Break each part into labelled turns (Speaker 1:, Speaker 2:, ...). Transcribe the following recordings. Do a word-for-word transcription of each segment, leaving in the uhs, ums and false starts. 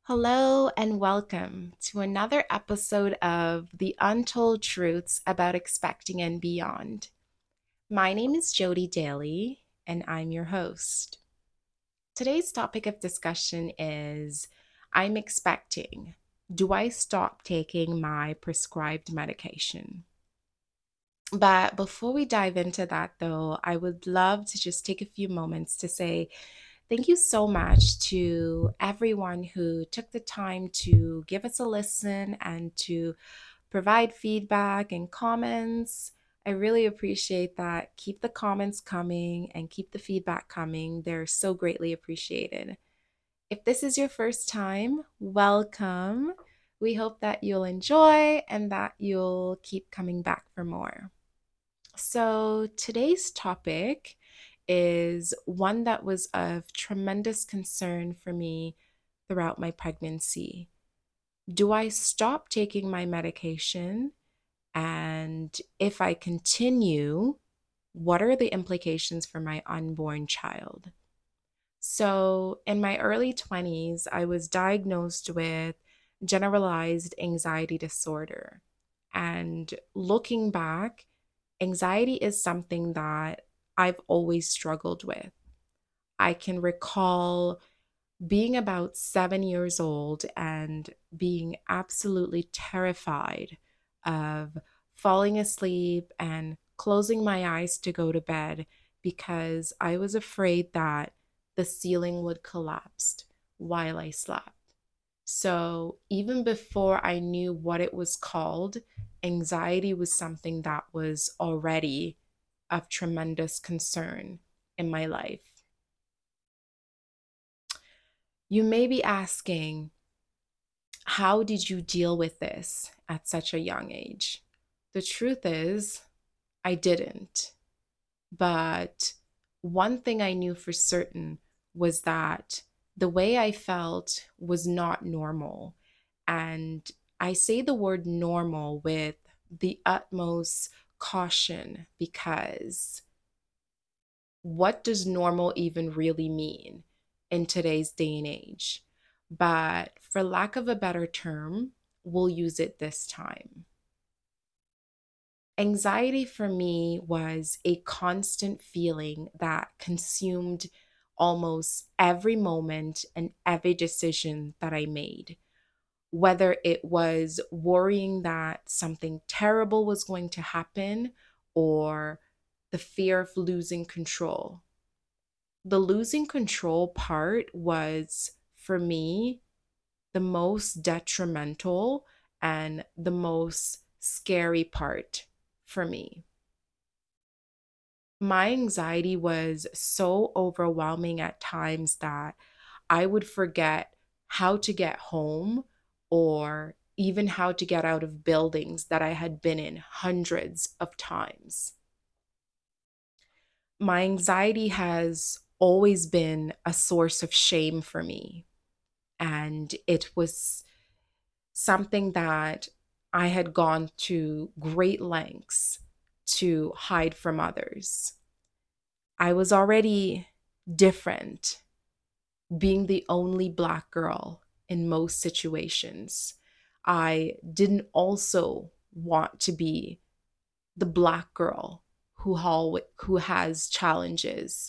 Speaker 1: Hello and welcome to another episode of The Untold Truths About Expecting and Beyond. My name is Jody Daly and I'm your host. Today's topic of discussion is I'm expecting. Do I stop taking my prescribed medication? But before we dive into that, though, I would love to just take a few moments to say thank you so much to everyone who took the time to give us a listen and to provide feedback and comments. I really appreciate that. Keep the comments coming and keep the feedback coming. They're so greatly appreciated. If this is your first time, welcome. We hope that you'll enjoy and that you'll keep coming back for more. So, today's topic is one that was of tremendous concern for me throughout my pregnancy. Do I stop taking my medication? And if I continue, what are the implications for my unborn child? So, in my early twenties, I was diagnosed with generalized anxiety disorder. And looking back, anxiety is something that I've always struggled with. I can recall being about seven years old and being absolutely terrified of falling asleep and closing my eyes to go to bed because I was afraid that the ceiling would collapse while I slept. So even before I knew what it was called, anxiety was something that was already of tremendous concern in my life. You may be asking, how did you deal with this at such a young age? The truth is, I didn't. But one thing I knew for certain was that the way I felt was not normal. And I say the word normal with the utmost caution because what does normal even really mean in today's day and age? But for lack of a better term, we'll use it this time. Anxiety for me was a constant feeling that consumed almost every moment and every decision that I made. Whether it was worrying that something terrible was going to happen or the fear of losing control. The losing control part was, for me, the most detrimental and the most scary part for me. My anxiety was so overwhelming at times that I would forget how to get home or even how to get out of buildings that I had been in hundreds of times. My anxiety has always been a source of shame for me. And it was something that I had gone to great lengths to hide from others. I was already different, being the only Black girl in most situations. I didn't also want to be the Black girl who, hall- who has challenges.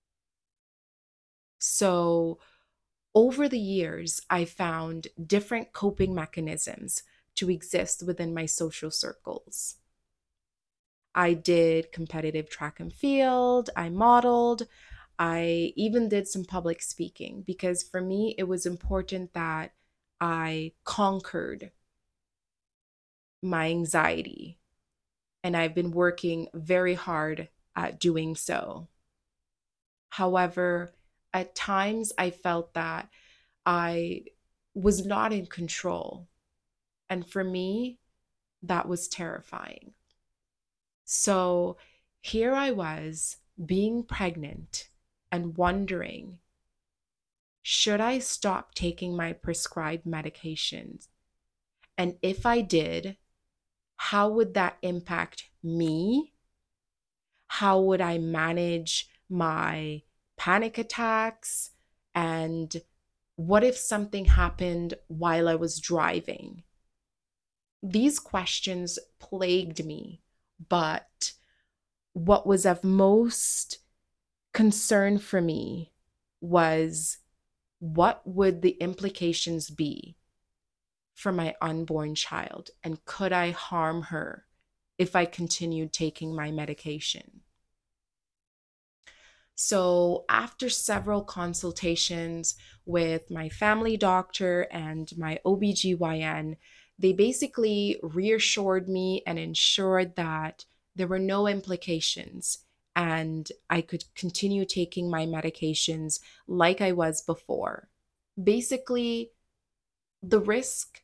Speaker 1: So, over the years, I found different coping mechanisms to exist within my social circles. I did competitive track and field, I modeled, I even did some public speaking because for me, it was important that I conquered my anxiety. And I've been working very hard at doing so. However, at times I felt that I was not in control. And for me, that was terrifying. So here I was being pregnant and wondering, should I stop taking my prescribed medications? And if I did, how would that impact me? How would I manage my panic attacks? And What if something happened while I was driving? These questions plagued me, but what was of most concern for me was, what would the implications be for my unborn child? And could I harm her if I continued taking my medication? So, after several consultations with my family doctor and my O B G Y N, they basically reassured me and ensured that there were no implications and I could continue taking my medications like I was before. Basically, the risk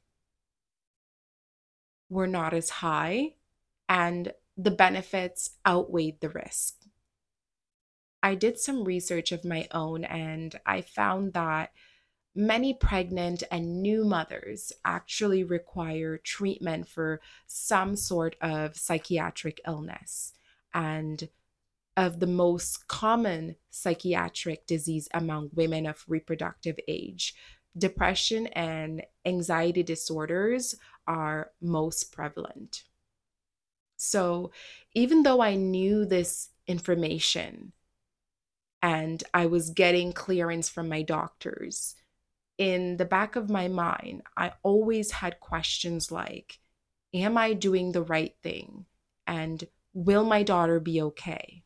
Speaker 1: were not as high and the benefits outweighed the risk. I did some research of my own and I found that many pregnant and new mothers actually require treatment for some sort of psychiatric illness. And of the most common psychiatric disease among women of reproductive age, depression and anxiety disorders are most prevalent. So, even though I knew this information and I was getting clearance from my doctors, in the back of my mind, I always had questions like, am I doing the right thing? And will my daughter be okay?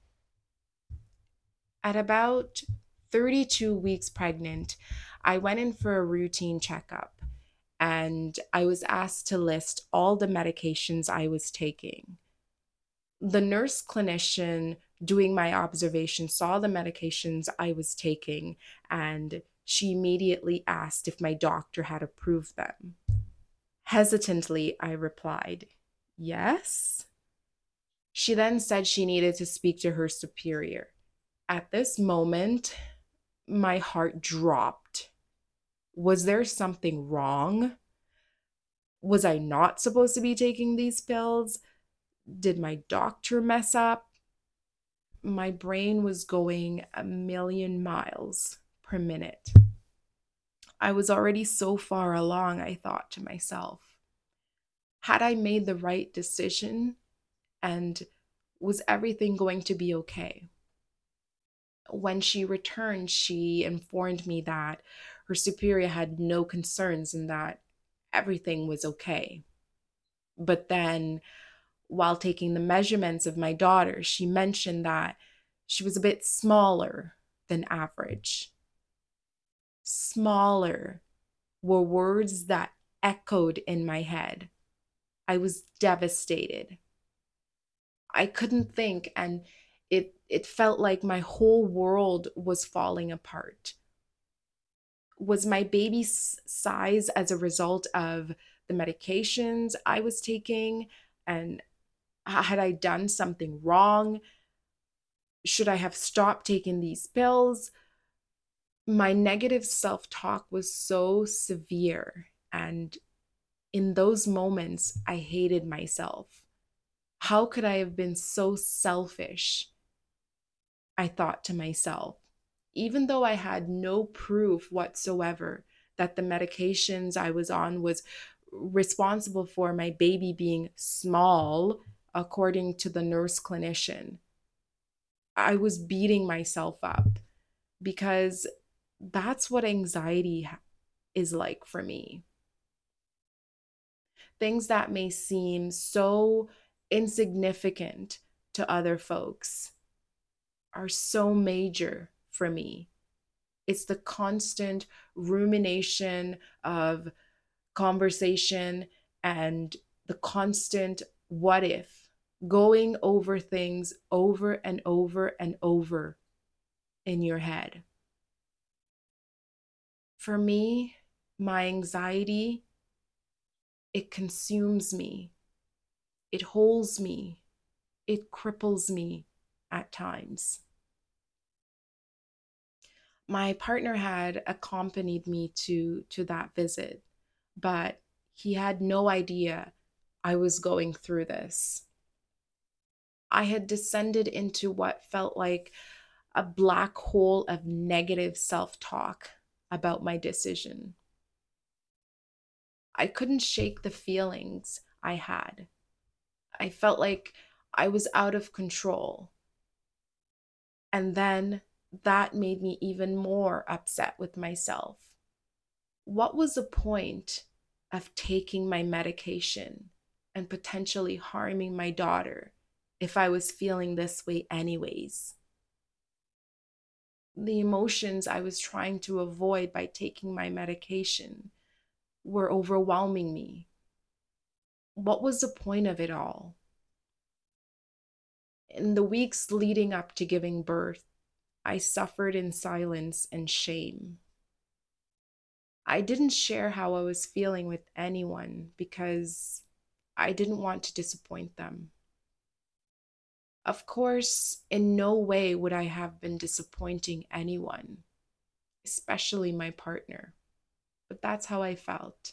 Speaker 1: At about thirty-two weeks pregnant, I went in for a routine checkup and I was asked to list all the medications I was taking. The nurse clinician doing my observation saw the medications I was taking and she immediately asked if my doctor had approved them. Hesitantly, I replied, yes. She then said she needed to speak to her superior. At this moment, my heart dropped. Was there something wrong? Was I not supposed to be taking these pills? Did my doctor mess up? My brain was going a million miles per minute. I was already so far along, I thought to myself. Had I made the right decision? And was everything going to be okay? When she returned, she informed me that her superior had no concerns and that everything was okay. But then, while taking the measurements of my daughter, she mentioned that she was a bit smaller than average. Smaller were words that echoed in my head. I was devastated. I couldn't think, and it it felt like my whole world was falling apart. Was my baby's size as a result of the medications I was taking? And had I done something wrong? Should I have stopped taking these pills? My negative self-talk was so severe, and in those moments I hated myself. How could I have been so selfish? I thought to myself, even though I had no proof whatsoever that the medications I was on was responsible for my baby being small, according to the nurse clinician, I was beating myself up because that's what anxiety is like for me. Things that may seem so insignificant to other folks are so major for me. It's the constant rumination of conversation and the constant what if, going over things over and over and over in your head. For me, my anxiety, it consumes me, it holds me, it cripples me at times. My partner had accompanied me to to that visit, but he had no idea I was going through this. I had descended into what felt like a black hole of negative self-talk. about my decision. I couldn't shake the feelings I had. I felt like I was out of control. And then that made me even more upset with myself. What was the point of taking my medication and potentially harming my daughter if I was feeling this way anyways? The emotions I was trying to avoid by taking my medication were overwhelming me. What was the point of it all? In the weeks leading up to giving birth, I suffered in silence and shame. I didn't share how I was feeling with anyone because I didn't want to disappoint them. Of course, in no way would I have been disappointing anyone, especially my partner, but that's how I felt.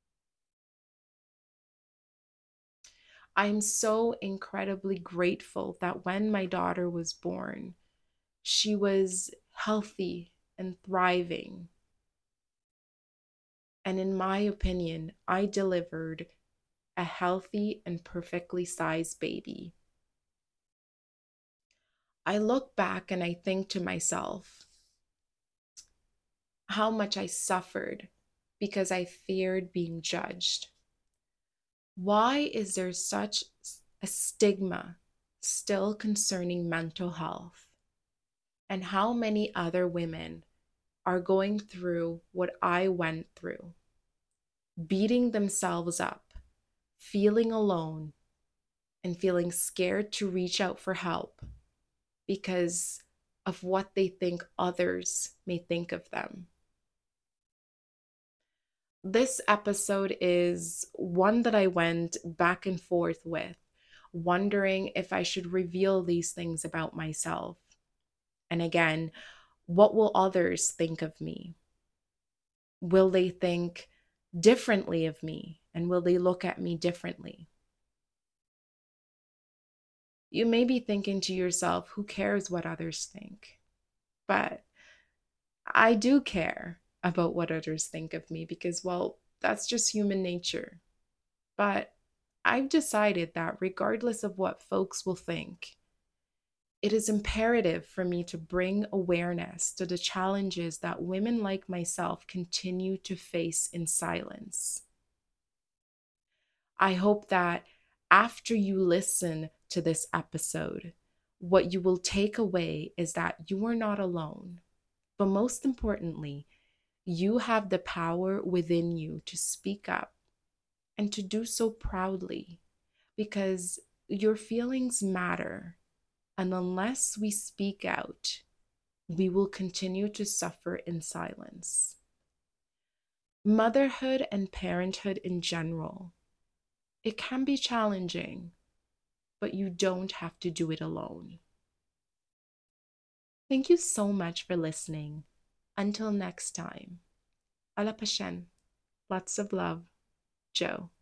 Speaker 1: I'm so incredibly grateful that when my daughter was born, she was healthy and thriving. And in my opinion, I delivered a healthy and perfectly sized baby. I look back and I think to myself how much I suffered because I feared being judged. Why is there such a stigma still concerning mental health? And how many other women are going through what I went through, beating themselves up, feeling alone, and feeling scared to reach out for help because of what they think others may think of them. This episode is one that I went back and forth with, wondering if I should reveal these things about myself. And again, what will others think of me? Will they think differently of me? And will they look at me differently? You may be thinking to yourself, who cares what others think? But I do care about what others think of me because, well, that's just human nature. But I've decided that regardless of what folks will think, it is imperative for me to bring awareness to the challenges that women like myself continue to face in silence. I hope that after you listen to this episode, what you will take away is that you are not alone. But most importantly, you have the power within you to speak up and to do so proudly because your feelings matter. And unless we speak out, we will continue to suffer in silence. Motherhood and parenthood in general, it can be challenging, but you don't have to do it alone. Thank you so much for listening. Until next time, à la prochaine. Lots of love, Joe.